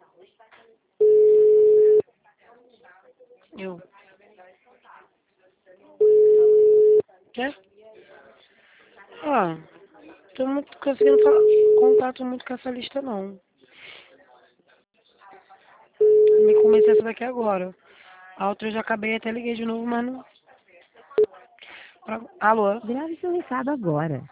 Eu. Quer? Ah, tô muito conseguindo contato muito com essa lista não. Me comecei essa daqui agora. A outra eu já acabei, até liguei de novo, mas não. Alô? Grave seu recado agora.